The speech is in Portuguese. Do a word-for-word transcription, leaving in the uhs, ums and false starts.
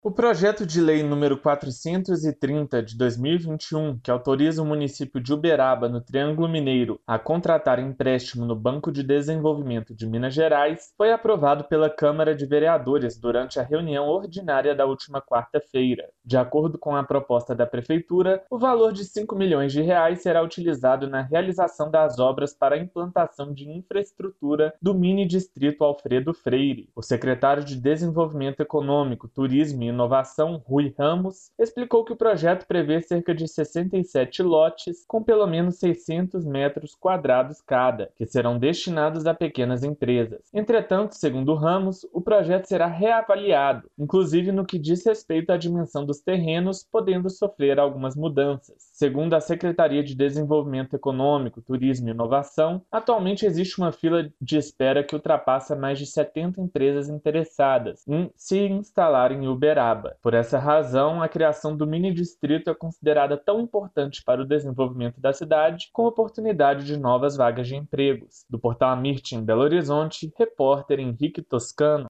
O projeto de lei número quatrocentos e trinta de dois mil e vinte e um, que autoriza o município de Uberaba, no Triângulo Mineiro, a contratar empréstimo no Banco de Desenvolvimento de Minas Gerais, foi aprovado pela Câmara de Vereadores durante a reunião ordinária da última quarta-feira. De acordo com a proposta da Prefeitura, o valor de cinco milhões de reais será utilizado na realização das obras para a implantação de infraestrutura do mini-distrito Alfredo Freire. O secretário de Desenvolvimento Econômico, Turismo e Inovação, Rui Ramos, explicou que o projeto prevê cerca de sessenta e sete lotes com pelo menos seiscentos metros quadrados cada, que serão destinados a pequenas empresas. Entretanto, segundo Ramos, o projeto será reavaliado, inclusive no que diz respeito à dimensão dos terrenos, podendo sofrer algumas mudanças. Segundo a Secretaria de Desenvolvimento Econômico, Turismo e Inovação, atualmente existe uma fila de espera que ultrapassa mais de setenta empresas interessadas em se instalar em Uberaba. Por essa razão, a criação do mini-distrito é considerada tão importante para o desenvolvimento da cidade como oportunidade de novas vagas de empregos. Do portal Amirte, em Belo Horizonte, repórter Henrique Toscano.